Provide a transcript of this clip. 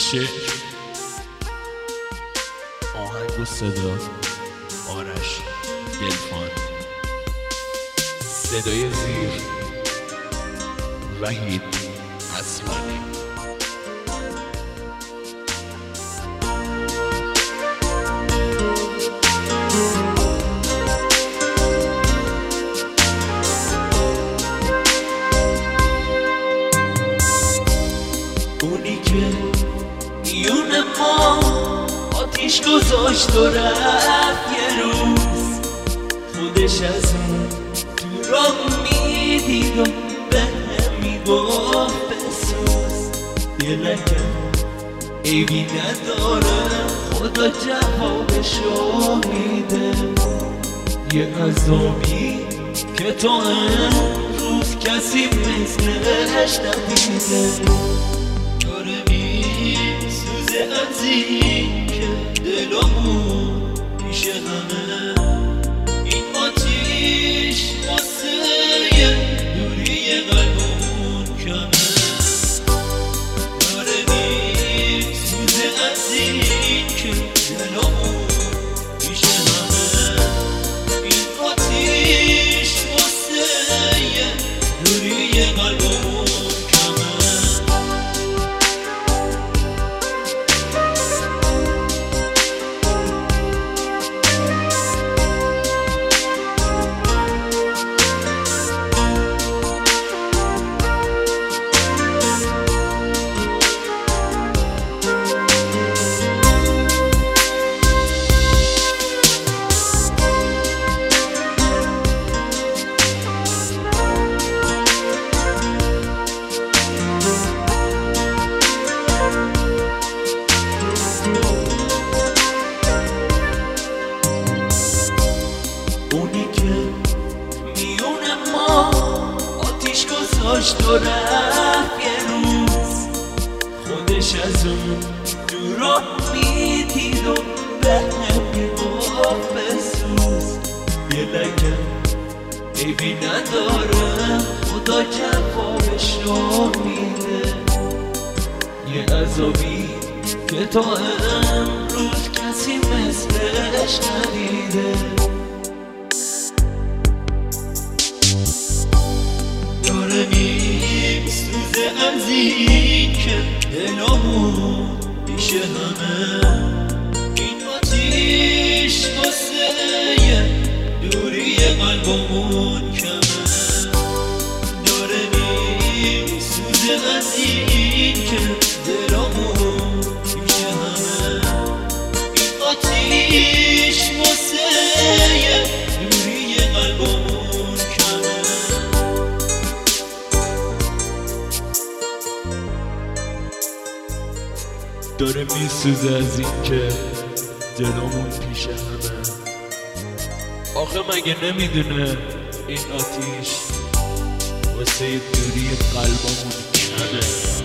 شعر آهنگ و صدا آرش گلفان، صدای زیر وحید اصلانی. اونی که میون ما آتیش گذاشت و رفت یه روز، خودش از اون تو را میدید و به هم میگفت بسوز. یه لکن عیبی نداره، خدا جوابشو میده. یه عذابی که تو امروز کسی مثلش ندیده. سوزه از این که دلمون پیش همه، این آتیش واسه دوری قلبمون کمه. داره سوزه از این که دلمون پیش همه، این آتیش واسه دوری قلبمون. اونی که میون ما آتیش گذاشت و رفت یه روز، خودش از اون دورا میدید و به هم میگفت بسوز. یه لکن عیبی نداره، خدا جوابشو میده. یه عذابی که تا امروز کسی مثلش ندیده. سوزه از این که دلمون پیش همه، این آتیش واسه دوری قلبمون کمه. داره سوزه از این که دلمون پیش همه، این آتیش واسه دوری قلبمون کمه. داره میسوزه از این که دلمون پیش همه. آخه مگه نمیدونه این آتیش واسه دوری قلبمون کمه؟